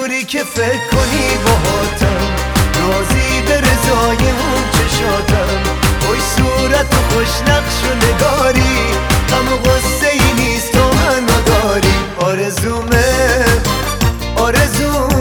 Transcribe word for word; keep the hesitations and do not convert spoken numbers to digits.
اینجوری که فکر کنی باهاتم، راضی به رضای اون چشاتم. خوش صورت و خوش نقش و نگاری، غم و غصه ای نیست تو منو داری. آرزومه آرزومه